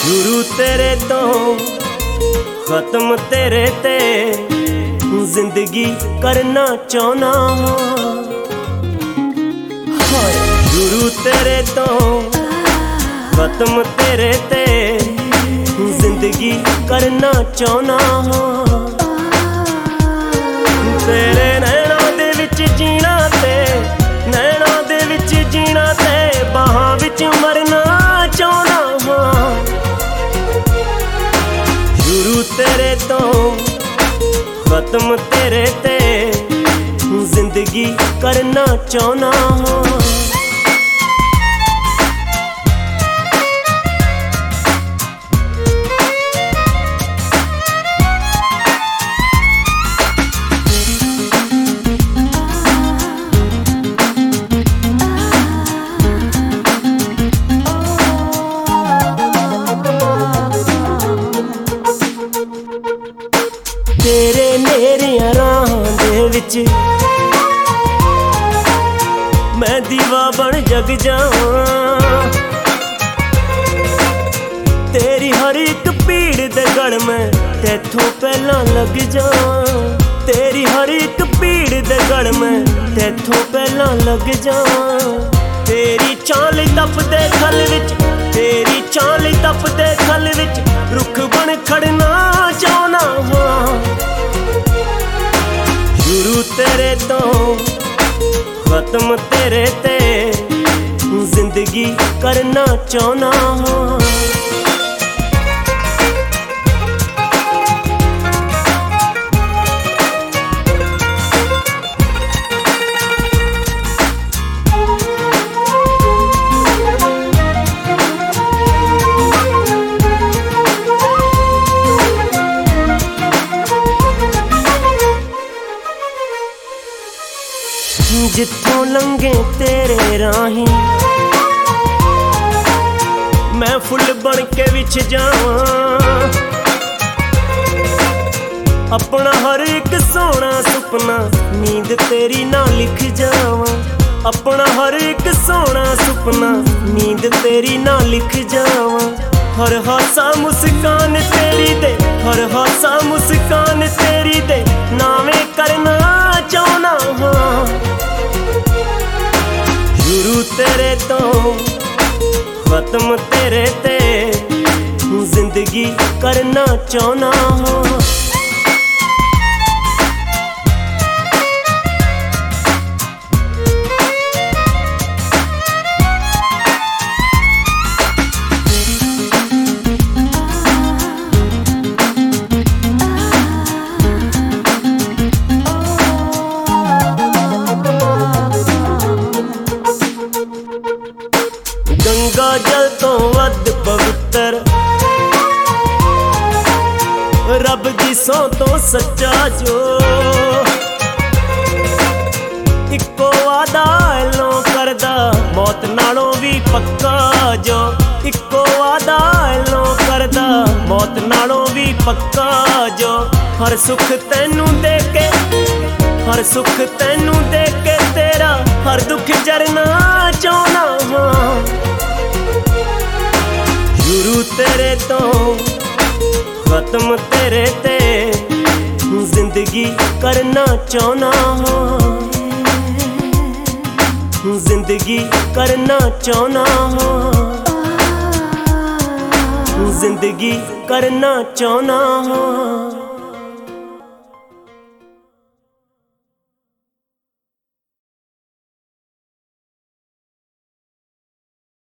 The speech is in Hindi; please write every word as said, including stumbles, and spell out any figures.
शुरू तेरे तो खत्म तेरे ते जिंदगी करना चाहना। शुरू तेरे तो खत्म तेरे ते जिंदगी करना चाहना। तेरे नैना दे विच जीना ते नैना दे विच जीना ते बाहां विच मरना चाहना। शुरू तेरे तो खत्म तेरे ते जिंदगी करना चाहना। तेरे नेरियां राहां दे विच मैं दीवा बन जग जावां। तेरी हर एक पीड़ दे गढ़ में तैथों पहला लग जावां। तेरी हर एक पीड़ दे गढ़ में तैथों पहला लग जावां। तेरी चाल तपदे खल विच तेरी चाल तपदे खल विच रुख बन खड़ना चाहना। शुरू तेरे तो खत्म तेरे ते जिंदगी करना चाहना। जिथों लंघे तेरे राही मैं फुल बन के विछ जावां। अपना हर एक सोना सुपना नींद तेरी ना लिख जावां। अपना हर एक सोना सुपना नींद तेरी ना लिख जावां। हर हासा मुस्कान तेरी दे हर हासा मुस्कान तेरी दे नावे करना चाहना। शुरू तेरे तो खत्म तेरे ते जिंदगी करना चाहना। गंगा जल तो वध पवित्र रब दी सौ तो सच्चा जो इको वादा एलों करदा मौत नालों भी पक्का जो। इको वादा एलों करदा मौत नालों भी पक्का जो। हर सुख तैनू दे के हर सुख तैनू दे के तेरा हर दुख जरना चाहना। शुरू तेरे तो खत्म तेरे ते जिंदगी करना चाहना। जिंदगी करना चाहना। जिंदगी करना चाहना।